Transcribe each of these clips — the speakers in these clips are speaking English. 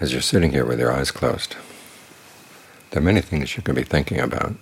As you're sitting here with your eyes closed, there are many things you could be thinking about.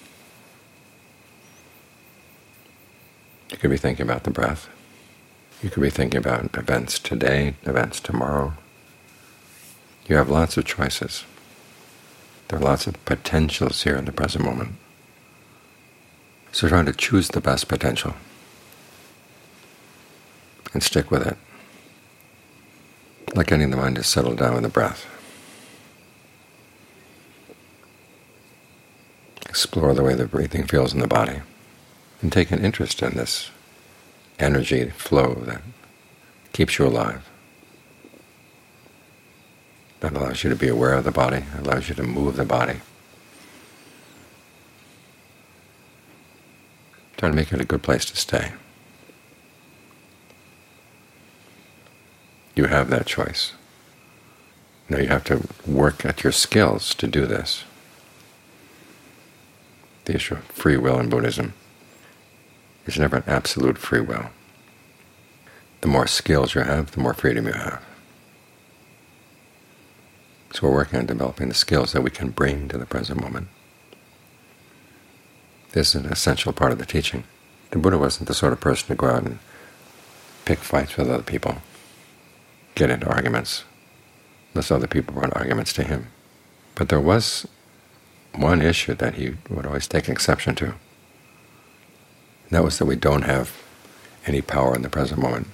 You could be thinking about the breath. You could be thinking about events today, events tomorrow. You have lots of choices. There are lots of potentials here in the present moment. So try to choose the best potential and stick with it, like getting the mind to settle down with the breath. Explore the way the breathing feels in the body, and take an interest in this energy flow that keeps you alive, that allows you to be aware of the body, allows you to move the body. Try to make it a good place to stay. You have that choice. Now you have to work at your skills to do this. The issue of free will in Buddhism is never an absolute free will. The more skills you have, the more freedom you have. So we're working on developing the skills that we can bring to the present moment. This is an essential part of the teaching. The Buddha wasn't the sort of person to go out and pick fights with other people, get into arguments, unless other people brought arguments to him. But there was one issue that he would always take exception to. And that was that we don't have any power in the present moment.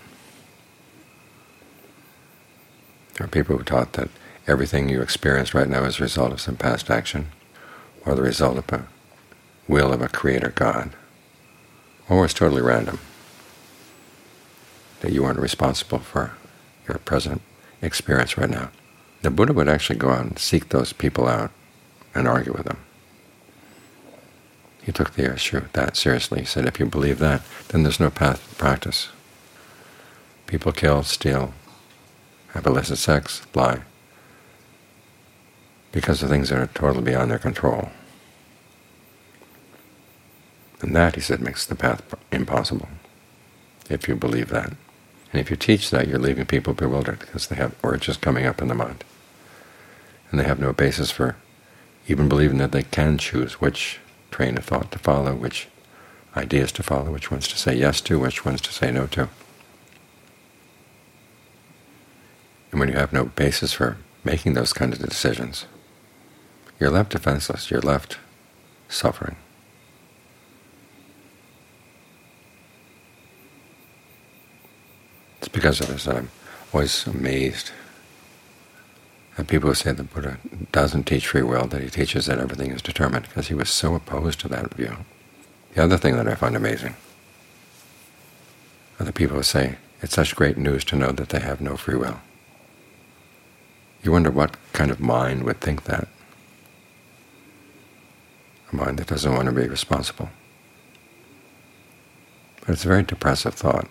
There are people who taught that everything you experience right now is a result of some past action, or the result of a will of a creator God, or it's totally random, that you aren't responsible for your present experience right now. The Buddha would actually go out and seek those people out and argue with them. He took the issue that seriously. He said, if you believe that, then there's no path to practice. People kill, steal, have illicit sex, lie, because of things that are totally beyond their control. And that, he said, makes the path impossible, if you believe that. And if you teach that, you're leaving people bewildered because they have urges coming up in the mind. And they have no basis for even believing that they can choose which train of thought to follow, which ideas to follow, which ones to say yes to, which ones to say no to. And when you have no basis for making those kinds of decisions, you're left defenseless, you're left suffering. It's because of this that I'm always amazed at people who say the Buddha doesn't teach free will, that he teaches that everything is determined, because he was so opposed to that view. The other thing that I find amazing are the people who say it's such great news to know that they have no free will. You wonder what kind of mind would think that. A mind that doesn't want to be responsible. But it's a very depressive thought.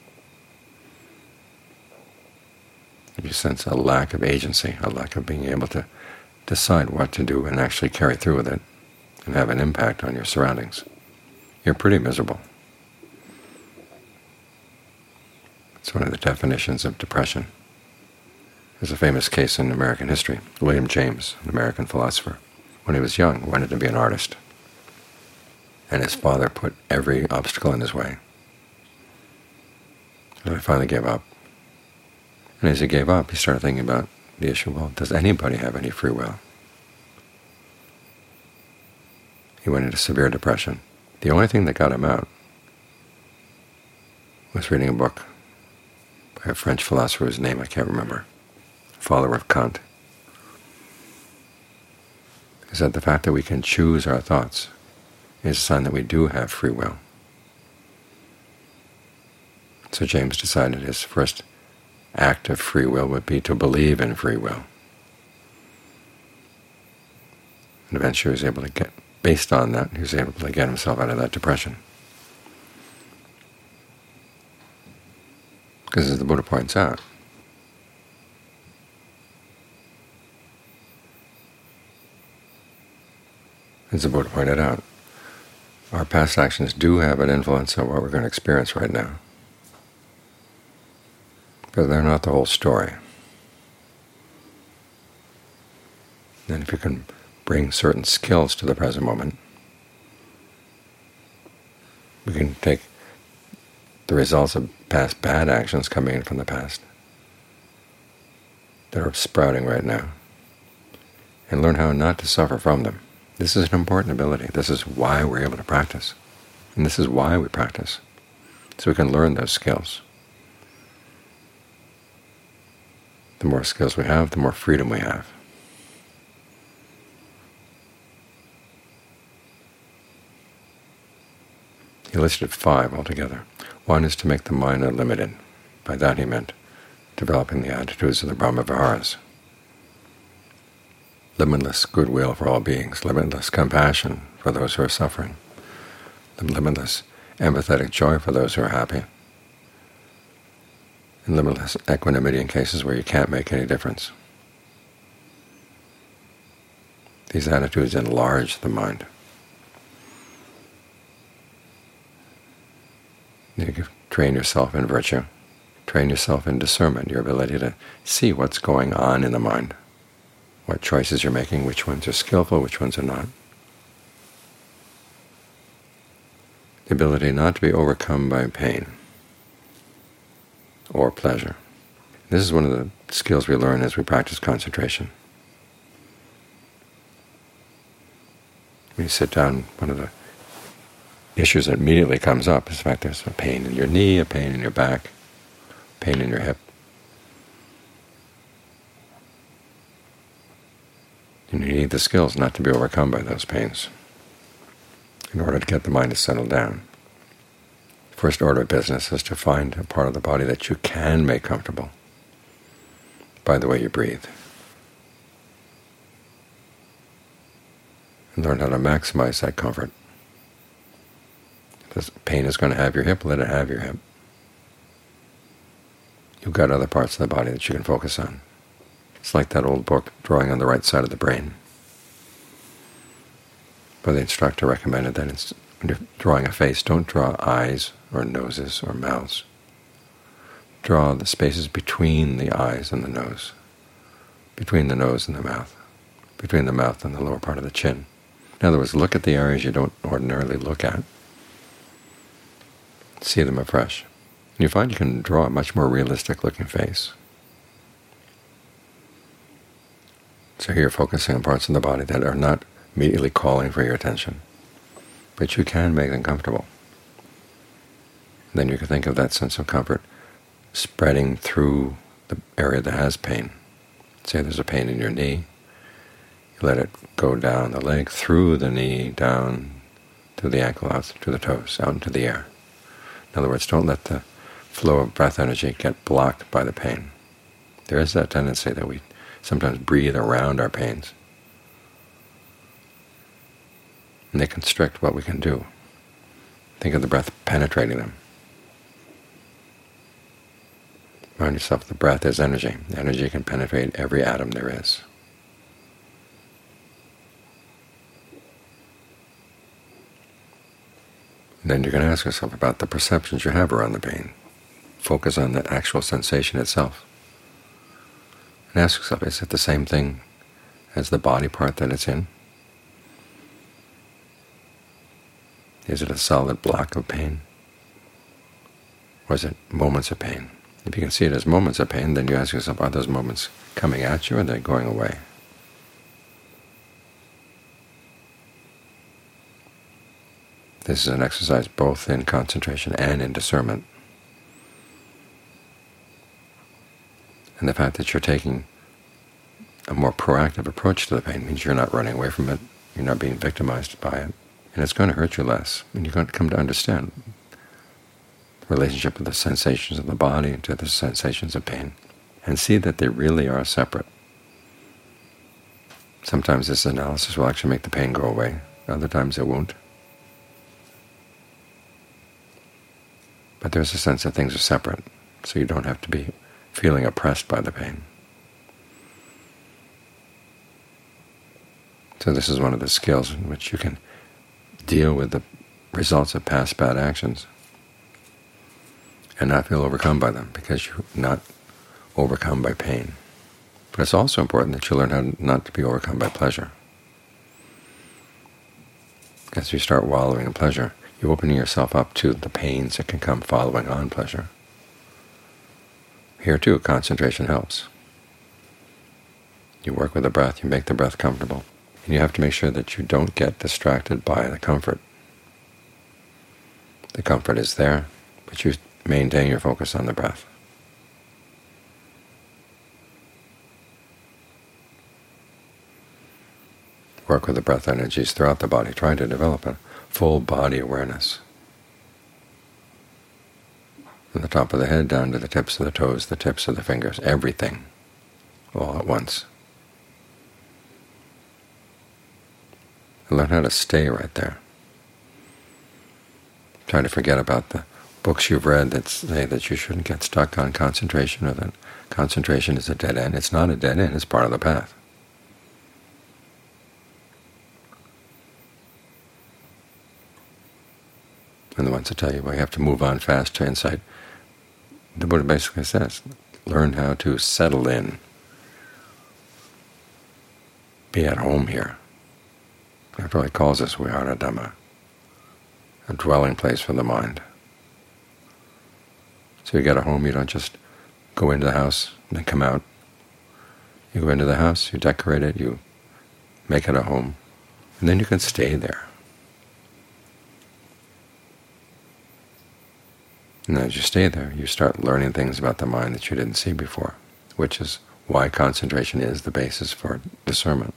If you sense a lack of agency, a lack of being able to decide what to do and actually carry through with it and have an impact on your surroundings, you're pretty miserable. It's one of the definitions of depression. There's a famous case in American history. William James, an American philosopher, when he was young, wanted to be an artist. And his father put every obstacle in his way. And he finally gave up. And as he gave up, he started thinking about the issue, well, does anybody have any free will? He went into severe depression. The only thing that got him out was reading a book by a French philosopher whose name I can't remember, follower of Kant. He said the fact that we can choose our thoughts is a sign that we do have free will. So James decided his first act of free will would be to believe in free will. And eventually he was able to get, based on that, he was able to get himself out of that depression. Because as the Buddha points out, as the Buddha pointed out, our past actions do have an influence on what we're going to experience right now. But they're not the whole story. And if you can bring certain skills to the present moment, we can take the results of past bad actions coming in from the past that are sprouting right now, and learn how not to suffer from them. This is an important ability. This is why we're able to practice. And this is why we practice, so we can learn those skills. The more skills we have, the more freedom we have. He listed 5 altogether. One is to make the mind unlimited. By that he meant developing the attitudes of the Brahma-viharas. Limitless goodwill for all beings, limitless compassion for those who are suffering, limitless empathetic joy for those who are happy, and limitless equanimity in cases where you can't make any difference. These attitudes enlarge the mind. You train yourself in virtue, train yourself in discernment, your ability to see what's going on in the mind, what choices you're making, which ones are skillful, which ones are not. The ability not to be overcome by pain or pleasure. This is one of the skills we learn as we practice concentration. When you sit down, one of the issues that immediately comes up is the fact there's a pain in your knee, a pain in your back, pain in your hip. And you need the skills not to be overcome by those pains in order to get the mind to settle down. First order of business is to find a part of the body that you can make comfortable by the way you breathe, and learn how to maximize that comfort. If the pain is going to have your hip, let it have your hip. You've got other parts of the body that you can focus on. It's like that old book, Drawing on the Right Side of the Brain, where the instructor recommended that when you're drawing a face, don't draw eyes or noses or mouths. Draw the spaces between the eyes and the nose, between the nose and the mouth, between the mouth and the lower part of the chin. In other words, look at the areas you don't ordinarily look at. See them afresh. And you find you can draw a much more realistic-looking face. So here you're focusing on parts of the body that are not immediately calling for your attention, but you can make them comfortable. Then you can think of that sense of comfort spreading through the area that has pain. Say there's a pain in your knee. You let it go down the leg, through the knee, down through the ankle, out to the toes, out into the air. In other words, don't let the flow of breath energy get blocked by the pain. There is that tendency that we sometimes breathe around our pains, and they constrict what we can do. Think of the breath penetrating them. Remind yourself the breath is energy. Energy can penetrate every atom there is. And then you can ask yourself about the perceptions you have around the pain. Focus on the actual sensation itself. And ask yourself, is it the same thing as the body part that it's in? Is it a solid block of pain? Or is it moments of pain? If you can see it as moments of pain, then you ask yourself, are those moments coming at you or are they going away? This is an exercise both in concentration and in discernment. And the fact that you're taking a more proactive approach to the pain means you're not running away from it, you're not being victimized by it, and it's going to hurt you less. And you're going to come to understand the relationship of the sensations of the body to the sensations of pain, and see that they really are separate. Sometimes this analysis will actually make the pain go away, other times it won't. But there's a sense that things are separate, so you don't have to be feeling oppressed by the pain. So this is one of the skills in which you can deal with the results of past bad actions and not feel overcome by them, because you're not overcome by pain. But it's also important that you learn how not to be overcome by pleasure. As you start wallowing in pleasure, you open yourself up to the pains that can come following on pleasure. Here too, concentration helps. You work with the breath, you make the breath comfortable, and you have to make sure that you don't get distracted by the comfort. The comfort is there, but you maintain your focus on the breath. Work with the breath energies throughout the body. Try to develop a full body awareness. From the top of the head down to the tips of the toes, the tips of the fingers, everything, all at once. And learn how to stay right there. Try to forget about the books you've read that say that you shouldn't get stuck on concentration, or that concentration is a dead end. It's not a dead end, it's part of the path. And the ones that tell you, well, you have to move on fast to insight, the Buddha basically says, learn how to settle in. Be at home here. After all, he calls us Vihara Dhamma, a dwelling place for the mind. So you get a home, you don't just go into the house and then come out. You go into the house, you decorate it, you make it a home, and then you can stay there. And as you stay there, you start learning things about the mind that you didn't see before, which is why concentration is the basis for discernment.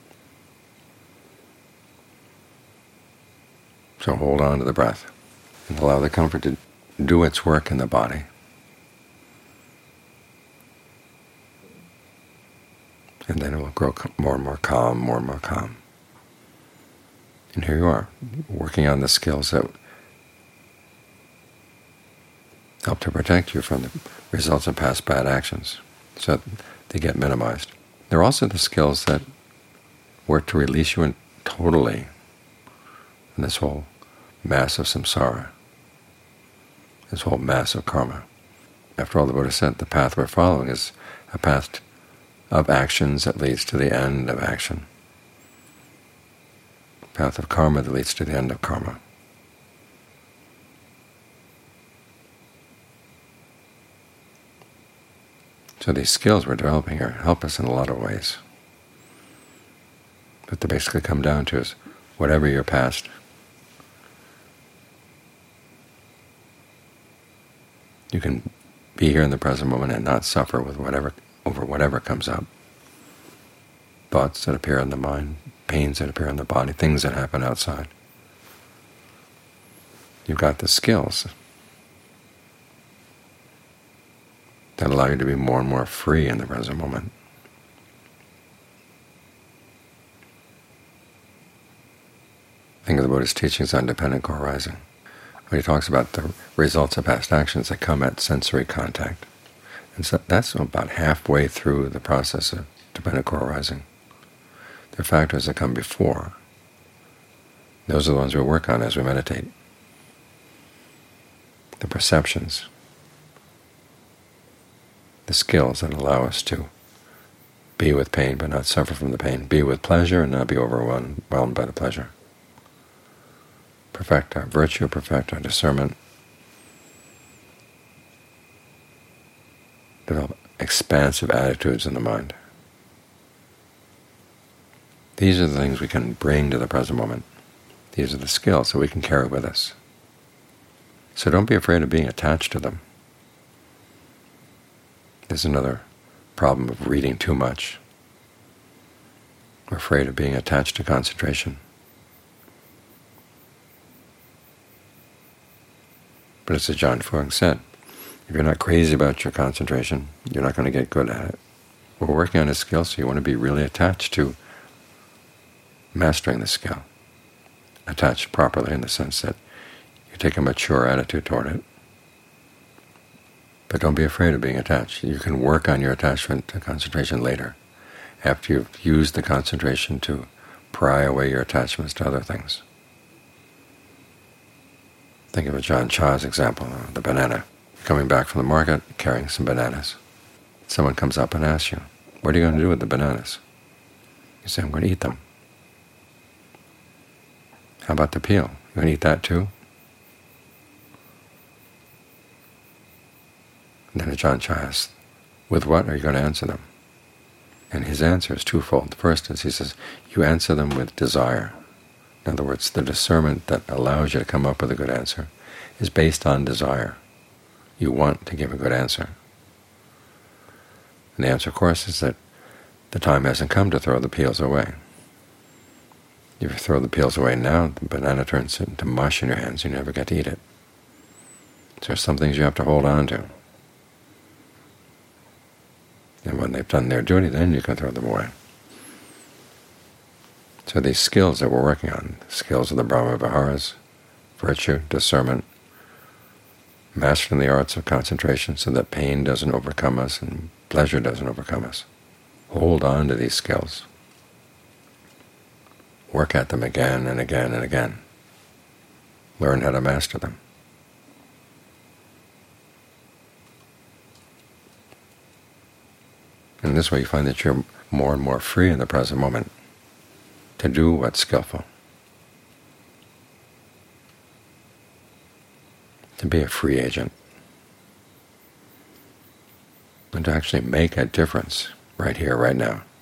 So hold on to the breath and allow the comfort to do its work in the body. And then it will grow more and more calm, more and more calm. And here you are, working on the skills that help to protect you from the results of past bad actions, so that they get minimized. There are also the skills that work to release you totally from this whole mass of samsara, this whole mass of karma. After all, the Buddha said the path we're following is a path of actions that leads to the end of action, a path of karma that leads to the end of karma. So these skills we're developing here help us in a lot of ways. What they basically come down to is, whatever your past, you can be here in the present moment and not suffer with over whatever comes up. Thoughts that appear in the mind, pains that appear in the body, things that happen outside. You've got the skills that allow you to be more and more free in the present moment. Think of the Buddha's teachings on dependent co-arising, when he talks about the results of past actions that come at sensory contact. And so that's about halfway through the process of dependent co-arising. There are factors that come before. Those are the ones we work on as we meditate. The perceptions, the skills that allow us to be with pain but not suffer from the pain, be with pleasure and not be overwhelmed by the pleasure. Perfect our virtue, perfect our discernment, develop expansive attitudes in the mind. These are the things we can bring to the present moment. These are the skills that we can carry with us. So don't be afraid of being attached to them. There's another problem of reading too much. We're afraid of being attached to concentration. But as Ajaan Fuang said, if you're not crazy about your concentration, you're not going to get good at it. We're working on a skill, so you want to be really attached to mastering the skill. Attached properly in the sense that you take a mature attitude toward it. But don't be afraid of being attached. You can work on your attachment to concentration later, after you've used the concentration to pry away your attachments to other things. Think of Ajahn Chah's example of the banana. Coming back from the market, carrying some bananas. Someone comes up and asks you, What are you going to do with the bananas? You say, I'm going to eat them. How about the peel? You going to eat that too? And then Ajahn Chah asks, with what are you going to answer them? And his answer is twofold. The first is, he says, you answer them with desire. In other words, the discernment that allows you to come up with a good answer is based on desire. You want to give a good answer. And the answer, of course, is that the time hasn't come to throw the peels away. If you throw the peels away now, the banana turns into mush in your hands. You never get to eat it. So there's some things you have to hold on to. And when they've done their duty, then you can throw them away. So these skills that we're working on, the skills of the Brahma Viharas, virtue, discernment, mastering the arts of concentration so that pain doesn't overcome us and pleasure doesn't overcome us. Hold on to these skills. Work at them again and again and again. Learn how to master them. And this way you find that you're more and more free in the present moment to do what's skillful, to be a free agent, and to actually make a difference right here, right now.